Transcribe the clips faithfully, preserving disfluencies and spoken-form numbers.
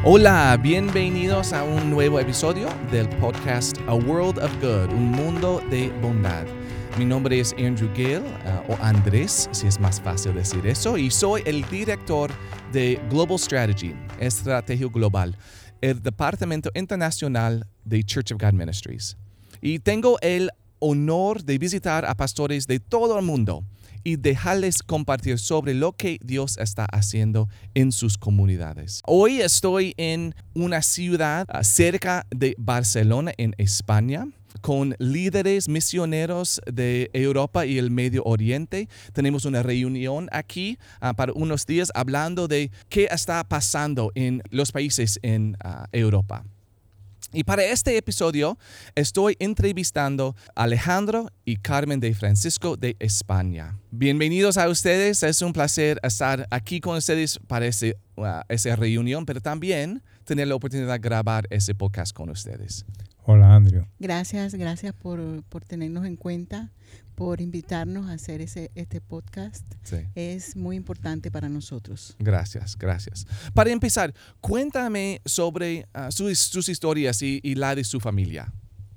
Hola, bienvenidos a un nuevo episodio del podcast A World of Good, un mundo de bondad. Mi nombre es Andrew Gale, uh, o Andrés, si es más fácil decir eso, y soy el director de Global Strategy, Estrategia Global, el Departamento Internacional de Church of God Ministries. Y tengo el honor de visitar a pastores de todo el mundo y dejarles compartir sobre lo que Dios está haciendo en sus comunidades. Hoy estoy en una ciudad uh, cerca de Barcelona, en España, con líderes misioneros de Europa y el Medio Oriente. Tenemos una reunión aquí uh, para unos días hablando de qué está pasando en los países en uh, Europa. Y para este episodio estoy entrevistando a Alejandro y Carmen de Francisco de España. Bienvenidos a ustedes, es un placer estar aquí con ustedes para ese, uh, esa reunión, pero también tener la oportunidad de grabar ese podcast con ustedes. Hola, Andrew. Gracias, gracias por, por tenernos en cuenta, por invitarnos a hacer ese, este podcast. Sí. Es muy importante para nosotros. Gracias, gracias. Para empezar, cuéntame sobre uh, sus, sus historias y, y la de su familia.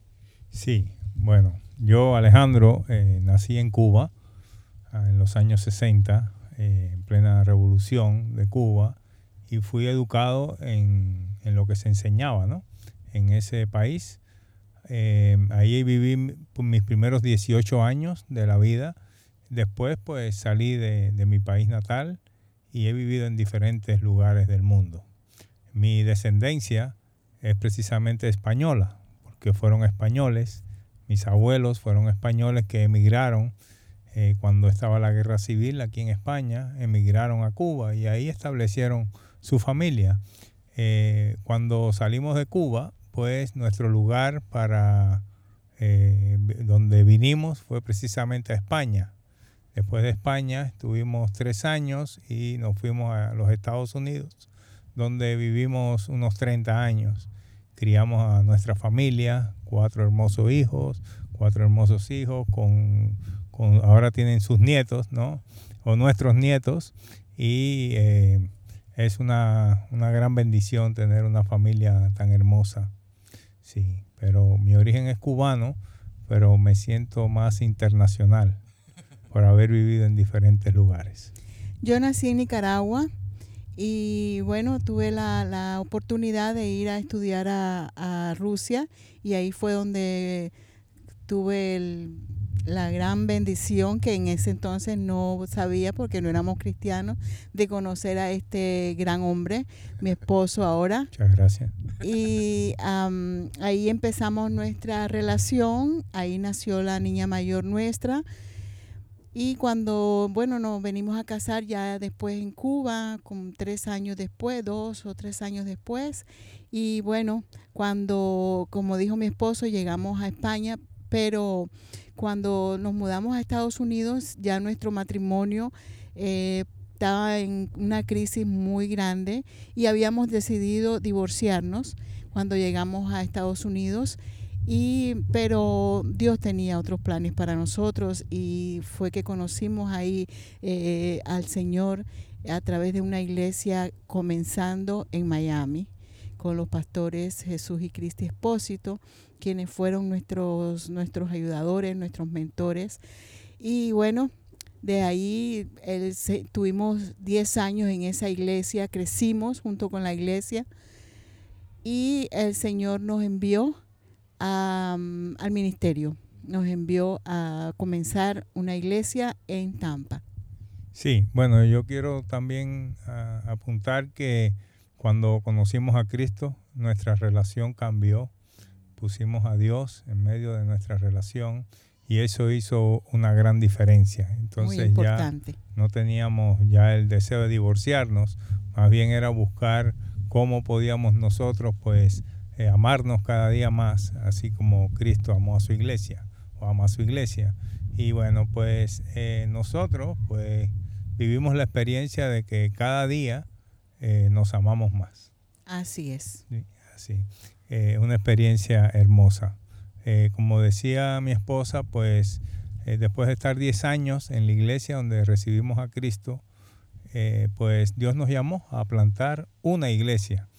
Sí, bueno, yo, Alejandro, eh, nací en Cuba uh, en los años sesenta, eh, en plena revolución de Cuba, y fui educado en, en lo que se enseñaba, ¿no?, en ese país. Eh, ahí viví mis primeros dieciocho años de la vida. Después pues salí de, de mi país natal y he vivido en diferentes lugares del mundo. Mi descendencia es precisamente española, porque fueron españoles. Mis abuelos fueron españoles que emigraron eh, cuando estaba la guerra civil aquí en España, emigraron a Cuba y ahí establecieron su familia. Eh, cuando salimos de Cuba, pues nuestro lugar para eh, donde vinimos fue precisamente a España. Después de España estuvimos tres años y nos fuimos a los Estados Unidos, donde vivimos unos treinta años. Criamos a nuestra familia, cuatro hermosos hijos, cuatro hermosos hijos, con, con ahora tienen sus nietos, ¿no?, o nuestros nietos, y eh, es una, una gran bendición tener una familia tan hermosa. Sí, pero mi origen es cubano, pero me siento más internacional por haber vivido en diferentes lugares. Yo nací en Nicaragua y bueno, tuve la, la oportunidad de ir a estudiar a, a Rusia y ahí fue donde tuve el, la gran bendición, que en ese entonces no sabía porque no éramos cristianos, de conocer a este gran hombre, mi esposo ahora. Muchas gracias. Y um, ahí empezamos nuestra relación, ahí nació la niña mayor nuestra. Y cuando, bueno, nos venimos a casar ya después en Cuba, con tres años después, dos o tres años después. Y bueno, cuando, como dijo mi esposo, llegamos a España, pero cuando nos mudamos a Estados Unidos, ya nuestro matrimonio eh, estaba en una crisis muy grande y habíamos decidido divorciarnos cuando llegamos a Estados Unidos. Y, pero Dios tenía otros planes para nosotros y fue que conocimos ahí eh, al Señor a través de una iglesia comenzando en Miami con los pastores Jesús y Cristi Espósito, quienes fueron nuestros, nuestros ayudadores, nuestros mentores. Y bueno, de ahí el, se, tuvimos diez años en esa iglesia, crecimos junto con la iglesia y el Señor nos envió A, um, al ministerio, nos envió a comenzar una iglesia en Tampa. Sí, bueno, yo quiero también uh, apuntar que cuando conocimos a Cristo, nuestra relación cambió, pusimos a Dios en medio de nuestra relación y eso hizo una gran diferencia. Entonces ya no teníamos ya el deseo de divorciarnos, más bien era buscar cómo podíamos nosotros pues Eh, amarnos cada día más, así como Cristo amó a su iglesia o ama a su iglesia. Y bueno, pues eh, nosotros pues vivimos la experiencia de que cada día eh, nos amamos más. Así es. Sí, así. Eh, una experiencia hermosa. Eh, como decía mi esposa, pues eh, después de estar diez años en la iglesia donde recibimos a Cristo, eh, pues Dios nos llamó a plantar una iglesia.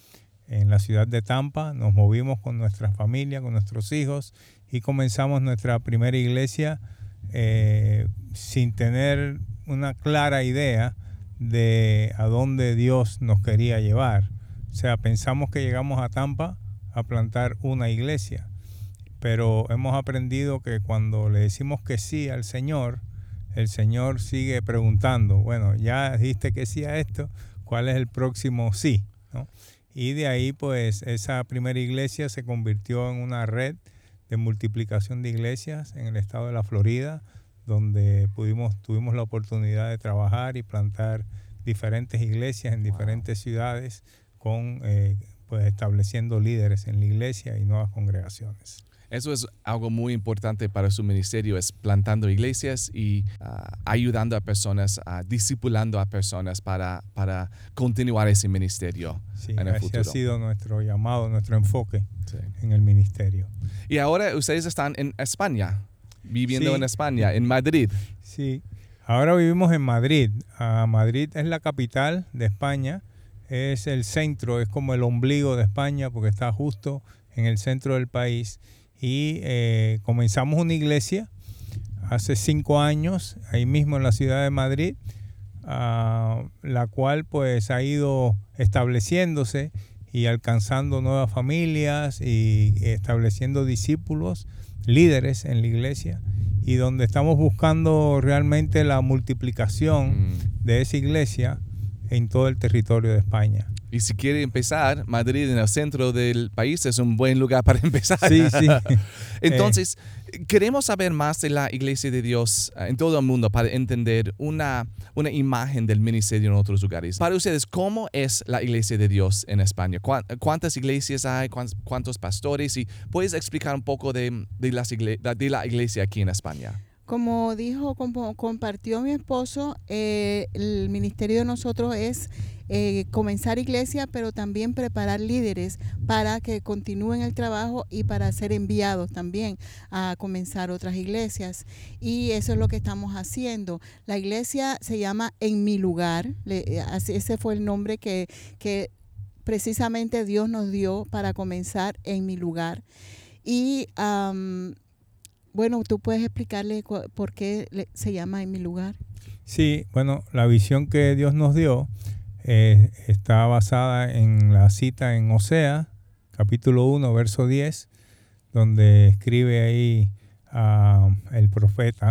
en la ciudad de Tampa. Nos movimos con nuestra familia, con nuestros hijos y comenzamos nuestra primera iglesia eh, sin tener una clara idea de a dónde Dios nos quería llevar. O sea, pensamos que llegamos a Tampa a plantar una iglesia, pero hemos aprendido que cuando le decimos que sí al Señor, el Señor sigue preguntando, bueno, ya dijiste que sí a esto, ¿cuál es el próximo sí? ¿No? Y de ahí, pues, esa primera iglesia se convirtió en una red de multiplicación de iglesias en el estado de la Florida, donde pudimos, tuvimos la oportunidad de trabajar y plantar diferentes iglesias en diferentes wow. ciudades, con eh, pues estableciendo líderes en la iglesia y nuevas congregaciones. Eso es algo muy importante para su ministerio, es plantando iglesias y uh, ayudando a personas, uh, discipulando a personas para, para continuar ese ministerio sí, en el ese futuro. Ha sido nuestro llamado, nuestro enfoque sí. en el ministerio. Y ahora ustedes están en España, viviendo sí. en España, en Madrid. Sí, ahora vivimos en Madrid. Uh, Madrid es la capital de España, es el centro, es como el ombligo de España porque está justo en el centro del país. Y eh, comenzamos una iglesia hace cinco años, ahí mismo en la ciudad de Madrid, uh, la cual pues ha ido estableciéndose y alcanzando nuevas familias y estableciendo discípulos, líderes en la iglesia, y donde estamos buscando realmente la multiplicación mm. de esa iglesia en todo el territorio de España. Y si quiere empezar, Madrid en el centro del país es un buen lugar para empezar. Sí, sí. Entonces, eh. queremos saber más de la Iglesia de Dios en todo el mundo para entender una, una imagen del ministerio en otros lugares. Para ustedes, ¿cómo es la Iglesia de Dios en España? ¿Cuántas iglesias hay? ¿Cuántos pastores? Y ¿puedes explicar un poco de, de, las igle- de la iglesia aquí en España? Como dijo, como compartió mi esposo, eh, el ministerio de nosotros es eh, comenzar iglesia, pero también preparar líderes para que continúen el trabajo y para ser enviados también a comenzar otras iglesias. Y eso es lo que estamos haciendo. La iglesia se llama En Mi Lugar. Le, ese fue el nombre que, que precisamente Dios nos dio para comenzar En Mi Lugar. Y um, bueno, ¿tú puedes explicarle cu- por qué le, se llama En Mi Lugar? Sí, bueno, la visión que Dios nos dio eh, está basada en la cita en Oseas, capítulo uno, verso diez, donde escribe ahí uh, el profeta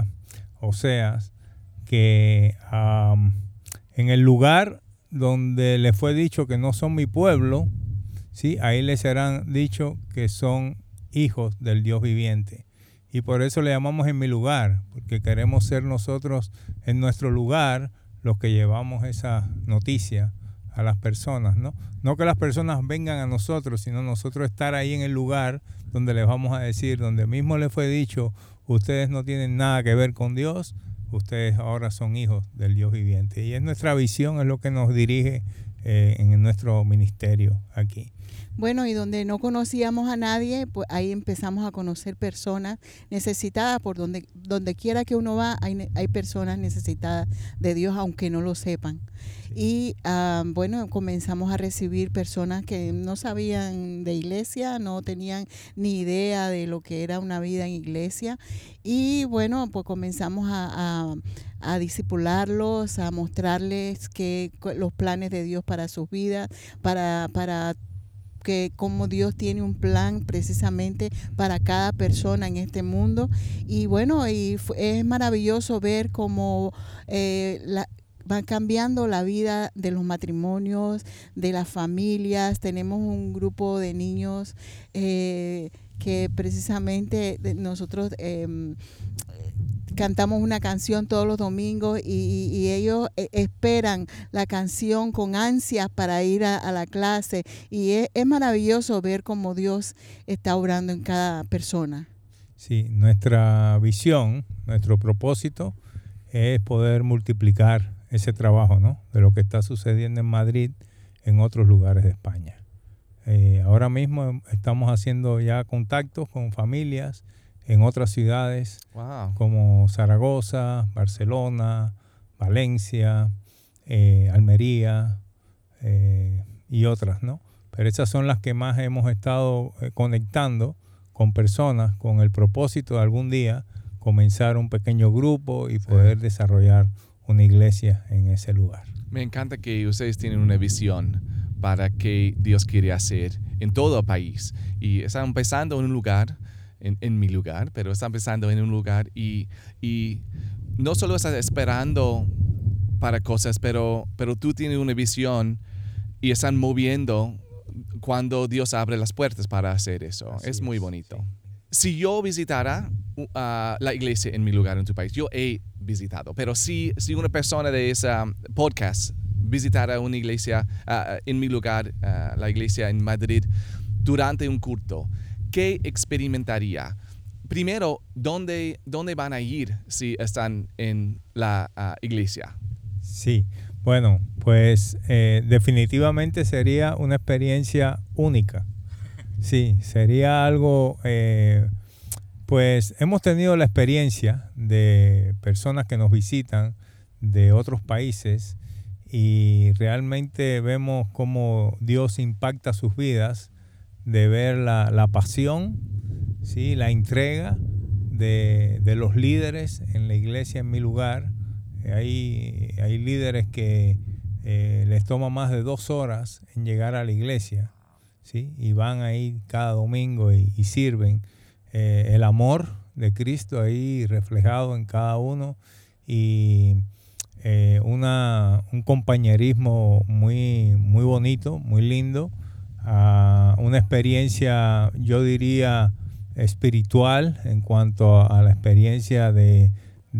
Oseas que um, en el lugar donde le fue dicho que no son mi pueblo, ¿sí? Ahí les serán dicho que son hijos del Dios viviente. Y por eso le llamamos En Mi Lugar, porque queremos ser nosotros en nuestro lugar los que llevamos esa noticia a las personas, ¿no? No que las personas vengan a nosotros, sino nosotros estar ahí en el lugar donde les vamos a decir, donde mismo les fue dicho, ustedes no tienen nada que ver con Dios, ustedes ahora son hijos del Dios viviente. Y es nuestra visión, es lo que nos dirige eh, en nuestro ministerio aquí. Bueno, y donde no conocíamos a nadie, pues ahí empezamos a conocer personas necesitadas. Por donde, donde quiera que uno va, hay, hay personas necesitadas de Dios, aunque no lo sepan. Sí. Y uh, bueno, comenzamos a recibir personas que no sabían de iglesia, no tenían ni idea de lo que era una vida en iglesia. Y bueno, pues comenzamos a, a, a discipularlos, a mostrarles que los planes de Dios para sus vidas, para, para que como Dios tiene un plan precisamente para cada persona en este mundo. Y bueno, y es maravilloso ver cómo eh, la, van cambiando la vida de los matrimonios, de las familias. Tenemos un grupo de niños eh, que precisamente nosotros eh, cantamos una canción todos los domingos y, y, y ellos esperan la canción con ansias para ir a, a la clase. Y es, es maravilloso ver cómo Dios está obrando en cada persona. Sí, nuestra visión, nuestro propósito es poder multiplicar ese trabajo, ¿no? De lo que está sucediendo en Madrid, en otros lugares de España. Eh, ahora mismo estamos haciendo ya contactos con familias en otras ciudades, wow, como Zaragoza, Barcelona, Valencia, eh, Almería eh, y otras, ¿no? pero esas son las que más hemos estado eh, conectando con personas con el propósito de algún día comenzar un pequeño grupo y poder sí. desarrollar una iglesia en ese lugar. Me encanta que ustedes tienen una visión para que Dios quiere hacer en todo el país. Y están empezando en un lugar, en, en mi lugar, pero están empezando en un lugar y, y no solo estás esperando para cosas, pero, pero tú tienes una visión y están moviendo cuando Dios abre las puertas para hacer eso. Así es muy bonito. Sí. Si yo visitara uh, la iglesia en mi lugar en tu país, yo he visitado, pero si, si una persona de ese podcast visitara una iglesia uh, en mi lugar, uh, la iglesia en Madrid, durante un culto, ¿qué experimentaría? Primero, ¿dónde, dónde van a ir si están en la uh, iglesia? Sí, bueno, pues eh, definitivamente sería una experiencia única. Sí, sería algo, eh, pues hemos tenido la experiencia de personas que nos visitan de otros países y realmente vemos cómo Dios impacta sus vidas, de ver la, la pasión, ¿sí? La entrega de, de los líderes en la iglesia en mi lugar. Hay, hay líderes que eh, les toma más de dos horas en llegar a la iglesia, ¿sí? Y van ahí cada domingo y, y sirven. Eh, el amor de Cristo ahí reflejado en cada uno y eh, una, un compañerismo muy, muy bonito, muy lindo. Uh, una experiencia, yo diría, espiritual en cuanto a, a la experiencia de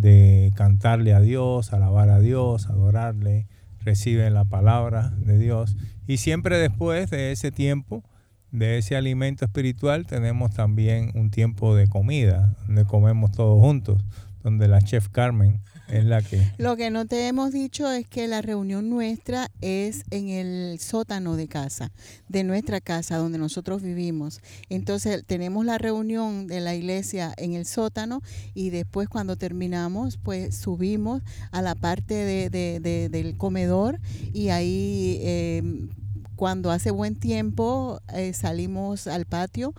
de cantarle a Dios, alabar a Dios, adorarle, reciben la palabra de Dios. Y siempre después de ese tiempo, de ese alimento espiritual, tenemos también un tiempo de comida, donde comemos todos juntos, donde la chef Carmen es la que... Lo que no te hemos dicho es que la reunión nuestra es en el sótano de casa, de nuestra casa, donde nosotros vivimos. Entonces tenemos la reunión de la iglesia en el sótano y después cuando terminamos, pues subimos a la parte de, de, de, del comedor y ahí... Eh, Cuando hace buen tiempo eh, salimos al patio,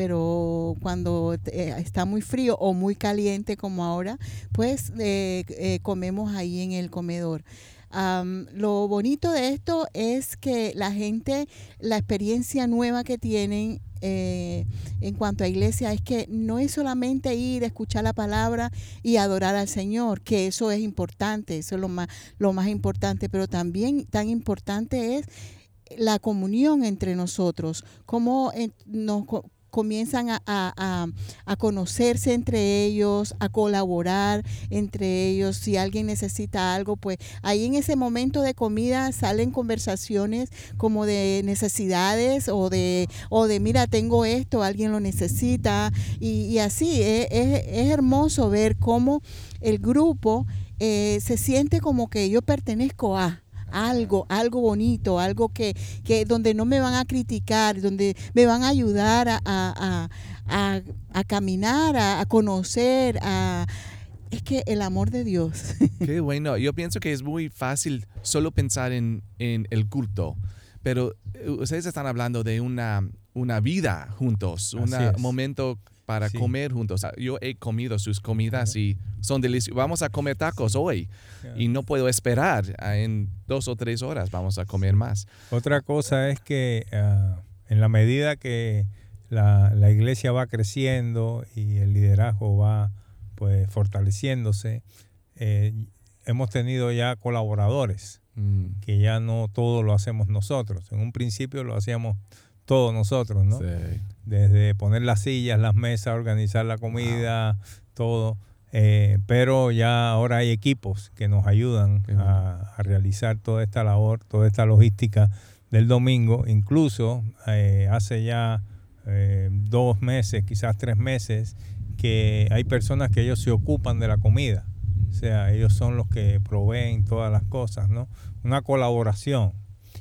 pero cuando eh, está muy frío o muy caliente como ahora, pues eh, eh, comemos ahí en el comedor. Um, lo bonito de esto es que la gente, la experiencia nueva que tienen eh, en cuanto a iglesia es que no es solamente ir a escuchar la palabra y adorar al Señor, que eso es importante, eso es lo más, lo más importante, pero también tan importante es la comunión entre nosotros, cómo eh, nos co- comienzan a, a, a conocerse entre ellos, a colaborar entre ellos. Si alguien necesita algo, pues ahí en ese momento de comida salen conversaciones como de necesidades o de, o de mira, tengo esto, alguien lo necesita. Y, y así es, es, es hermoso ver cómo el grupo eh, se siente como que yo pertenezco a algo, algo bonito, algo que, que donde no me van a criticar, donde me van a ayudar a, a, a, a caminar, a, a conocer, a es que el amor de Dios. Qué bueno. Yo pienso que es muy fácil solo pensar en, en el culto, pero ustedes están hablando de una, una vida juntos, un momento para sí. comer juntos. Yo he comido sus comidas uh-huh. y son deliciosas. Vamos a comer tacos hoy yeah. y no puedo esperar. En dos o tres horas vamos a comer más. Otra cosa es que uh, en la medida que la, la iglesia va creciendo y el liderazgo va pues fortaleciéndose, eh, hemos tenido ya colaboradores mm. que ya no todo lo hacemos nosotros. En un principio lo hacíamos todos nosotros, ¿no? Sí. Desde poner las sillas, las mesas, organizar la comida, wow. todo. Eh, pero ya ahora hay equipos que nos ayudan sí. a, a realizar toda esta labor, toda esta logística del domingo. Incluso eh, hace ya eh, dos meses, quizás tres meses, que hay personas que ellos se ocupan de la comida. O sea, ellos son los que proveen todas las cosas, ¿no? Una colaboración.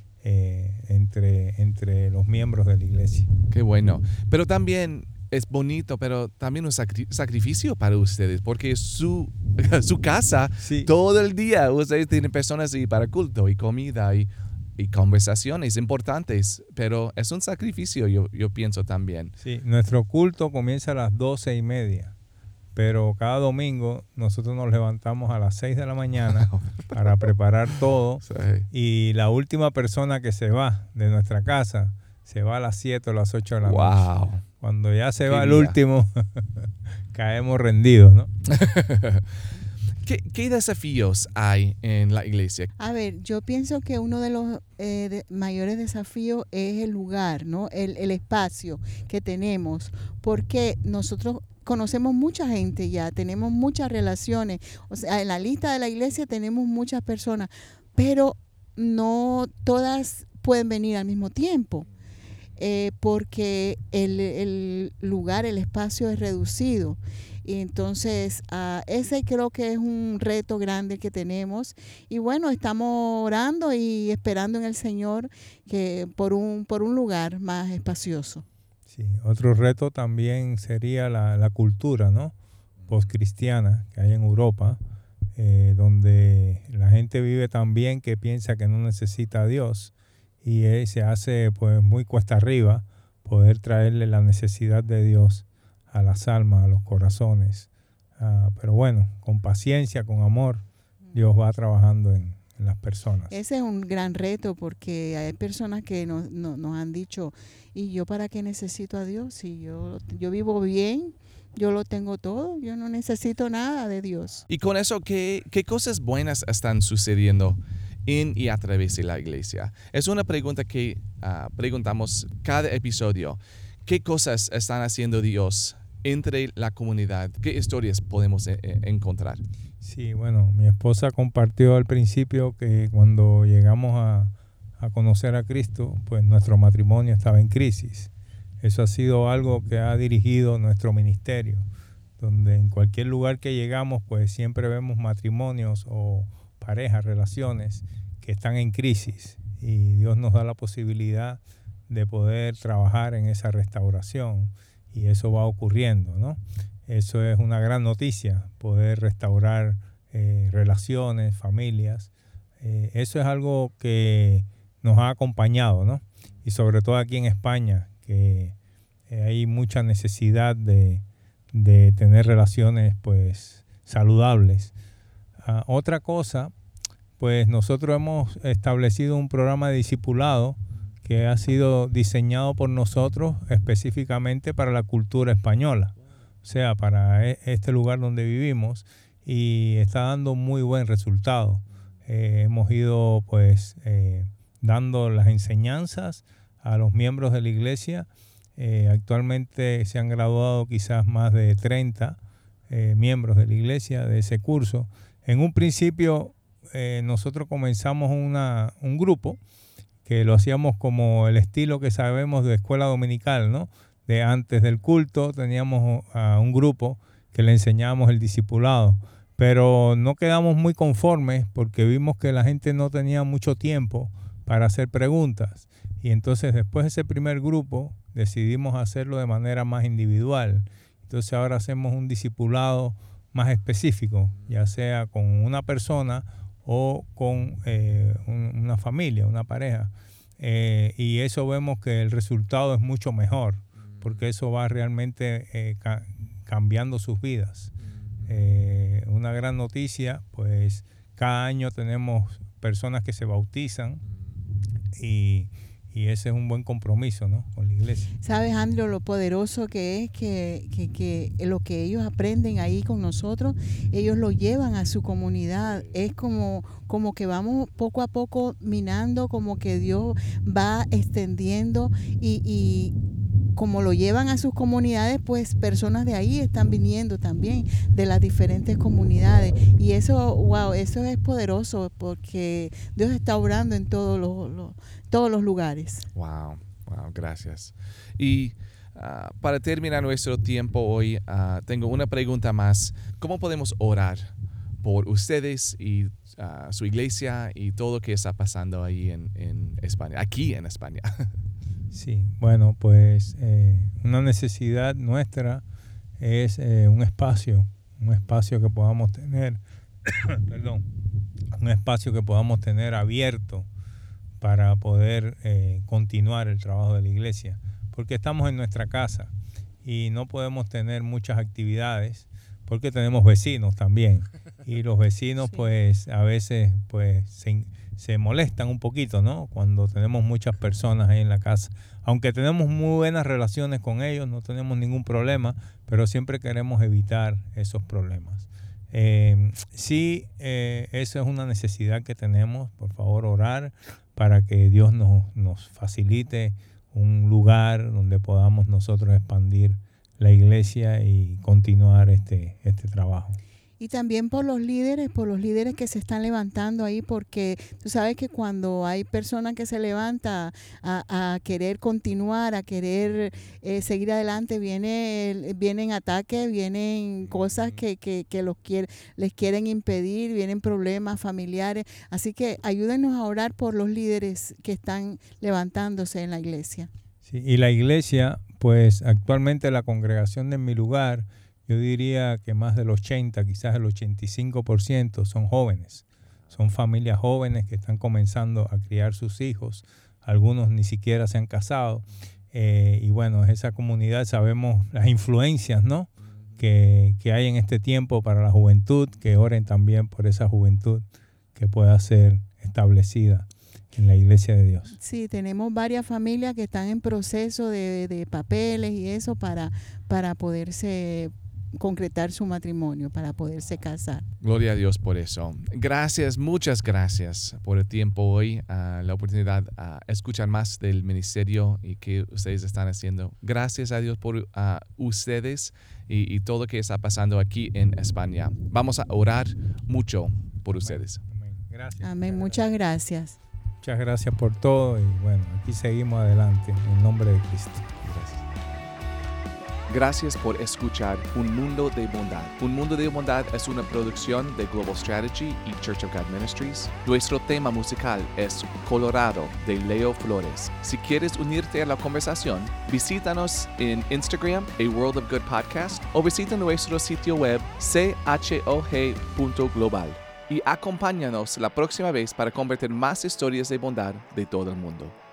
Eh, entre, entre los miembros de la iglesia. Qué bueno. Pero también es bonito, pero también un sacri- sacrificio para ustedes, porque su, su casa, sí. todo el día, ustedes tienen personas y para culto y comida y, y conversaciones importantes, pero es un sacrificio, yo, yo pienso también. Sí, nuestro culto comienza a las doce y media, pero cada domingo nosotros nos levantamos a las seis de la mañana para preparar todo, Sí. y la última persona que se va de nuestra casa se va a las siete o las ocho de la Wow. noche. Cuando ya se Qué va el día. último, caemos rendidos, ¿no? ¿Qué, ¿Qué desafíos hay en la iglesia? A ver, yo pienso que uno de los eh, de- mayores desafíos es el lugar, ¿no? El, el espacio que tenemos, porque nosotros conocemos mucha gente ya, tenemos muchas relaciones, o sea, en la lista de la iglesia tenemos muchas personas, pero no todas pueden venir al mismo tiempo, eh, porque el, el lugar, el espacio es reducido. Y entonces, uh, ese creo que es un reto grande que tenemos. Y bueno, estamos orando y esperando en el Señor que por un, por un lugar más espacioso. Sí, otro reto también sería la, la cultura, ¿no? Postcristiana que hay en Europa, eh, donde la gente vive tan bien que piensa que no necesita a Dios, y eh, se hace pues muy cuesta arriba poder traerle la necesidad de Dios a las almas, a los corazones. Uh, pero bueno, con paciencia, con amor, Dios va trabajando en, en las personas. Ese es un gran reto, porque hay personas que nos, no, nos han dicho, ¿y yo para qué necesito a Dios? Si yo, yo vivo bien, yo lo tengo todo, yo no necesito nada de Dios. Y con eso, ¿qué, qué cosas buenas están sucediendo en y a través de la iglesia? Es una pregunta que uh, preguntamos cada episodio. ¿Qué cosas están haciendo Dios entre la comunidad? ¿Qué historias podemos eh, encontrar? Sí, bueno, mi esposa compartió al principio que cuando llegamos a, a conocer a Cristo, pues nuestro matrimonio estaba en crisis. Eso ha sido algo que ha dirigido nuestro ministerio, donde en cualquier lugar que llegamos, pues siempre vemos matrimonios o parejas, relaciones que están en crisis, y Dios nos da la posibilidad de poder trabajar en esa restauración, y eso va ocurriendo, ¿no? Eso es una gran noticia, poder restaurar eh, relaciones, familias. Eh, eso es algo que nos ha acompañado, ¿no? Y sobre todo aquí en España, que eh, hay mucha necesidad de, de tener relaciones pues saludables. Uh, otra cosa, pues nosotros hemos establecido un programa de discipulado que ha sido diseñado por nosotros específicamente para la cultura española, o sea, para este lugar donde vivimos, y está dando muy buen resultado. Eh, hemos ido pues eh, dando las enseñanzas a los miembros de la iglesia. Eh, actualmente se han graduado quizás más de treinta eh, miembros de la iglesia de ese curso. En un principio eh, nosotros comenzamos una, un grupo que lo hacíamos como el estilo que sabemos de escuela dominical, ¿no? De antes del culto teníamos uh, un grupo que le enseñábamos el discipulado, pero no quedamos muy conformes porque vimos que la gente no tenía mucho tiempo para hacer preguntas, y entonces después de ese primer grupo decidimos hacerlo de manera más individual. Entonces ahora hacemos un discipulado más específico, ya sea con una persona o con eh, un, una familia, una pareja. Eh, y eso vemos que el resultado es mucho mejor, porque eso va realmente eh, ca- cambiando sus vidas. Eh, una gran noticia, pues cada año tenemos personas que se bautizan, y, y ese es un buen compromiso, ¿no?, con la iglesia. ¿Sabes, Andrew, lo poderoso que es que, que, que lo que ellos aprenden ahí con nosotros, ellos lo llevan a su comunidad? Es como, como que vamos poco a poco minando, como que Dios va extendiendo, y, y como lo llevan a sus comunidades, pues personas de ahí están viniendo también, de las diferentes comunidades. Y eso, wow, eso es poderoso, porque Dios está obrando en todos los, los, todos los lugares. Wow, wow, gracias. Y uh, para terminar nuestro tiempo hoy, uh, tengo una pregunta más. ¿Cómo podemos orar por ustedes y uh, su iglesia y todo lo que está pasando ahí en, en España, aquí en España? Sí, bueno, pues eh, una necesidad nuestra es eh, un espacio, un espacio que podamos tener, perdón, un espacio que podamos tener abierto para poder eh, continuar el trabajo de la iglesia, porque estamos en nuestra casa y no podemos tener muchas actividades porque tenemos vecinos también y los vecinos sí. pues a veces pues se, se molestan un poquito, ¿no? Cuando tenemos muchas personas ahí en la casa, aunque tenemos muy buenas relaciones con ellos, no tenemos ningún problema, pero siempre queremos evitar esos problemas. Eh, sí, eh, esa es una necesidad que tenemos. Por favor, orar para que Dios nos, nos facilite un lugar donde podamos nosotros expandir la iglesia y continuar este, este trabajo. Y también por los líderes, por los líderes que se están levantando ahí, porque tú sabes que cuando hay personas que se levantan a, a querer continuar, a querer eh, seguir adelante, viene, vienen ataques, vienen cosas que, que, que los quiere, les quieren impedir, vienen problemas familiares. Así que ayúdenos a orar por los líderes que están levantándose en la iglesia. Sí, y la iglesia, pues actualmente la congregación de Mi Lugar, yo diría que más del ochenta, quizás el ochenta y cinco por ciento son jóvenes. Son familias jóvenes que están comenzando a criar sus hijos. Algunos ni siquiera se han casado. Eh, y bueno, esa comunidad sabemos las influencias, ¿no? que, que hay en este tiempo para la juventud, que oren también por esa juventud que pueda ser establecida en la iglesia de Dios. Sí, tenemos varias familias que están en proceso de, de papeles y eso para, para poderse concretar su matrimonio, para poderse casar. Gloria a Dios por eso. Gracias, muchas gracias por el tiempo hoy, uh, la oportunidad a uh, escuchar más del ministerio y que ustedes están haciendo. Gracias a Dios por uh, ustedes y, y todo lo que está pasando aquí en España. Vamos a orar mucho por ustedes. Amén. Gracias. Amén. Muchas gracias. Muchas gracias por todo y bueno, aquí seguimos adelante en nombre de Cristo. Gracias. Gracias por escuchar Un Mundo de Bondad. Un Mundo de Bondad es una producción de Global Strategy y Church of God Ministries. Nuestro tema musical es Colorado de Leo Flores. Si quieres unirte a la conversación, visítanos en Instagram, A World of Good Podcast, o visita nuestro sitio web c h o g punto global. Y acompáñanos la próxima vez para convertir más historias de bondad de todo el mundo.